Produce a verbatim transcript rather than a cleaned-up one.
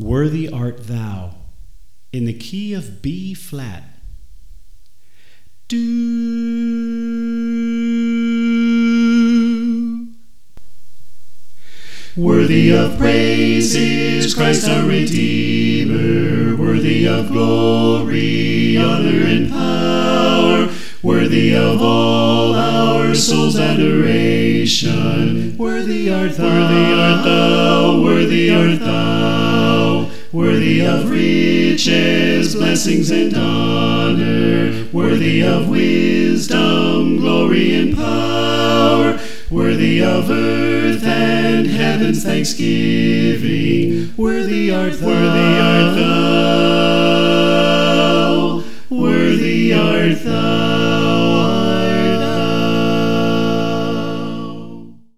Worthy art thou, in the key of B flat. Do. Worthy of praise is Christ our Redeemer, worthy of glory, honor, and power, worthy of all our soul's adoration. Worthy art thou, worthy art thou, worthy art thou, worthy of riches, blessings, and honor, worthy of wisdom, glory, and power, worthy of earth and heaven's thanksgiving. Worthy art thou, worthy art thou, worthy art thou.